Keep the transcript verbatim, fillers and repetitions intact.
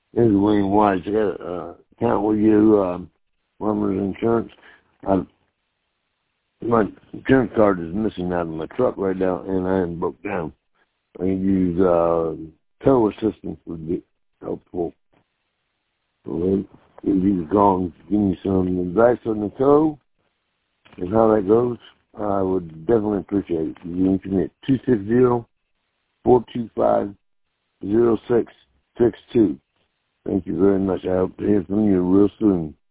This is William White. I got an uh, account with you, um, Farmers Insurance. I, my insurance card is missing out of my truck right now, and I am broke down. I can use uh, tow assistance would be helpful. So if you could call and give me some advice on the tow and how that goes, I would definitely appreciate it. You can hit two six zero, four two five, zero six six two. Thank you very much. I hope to hear from you real soon.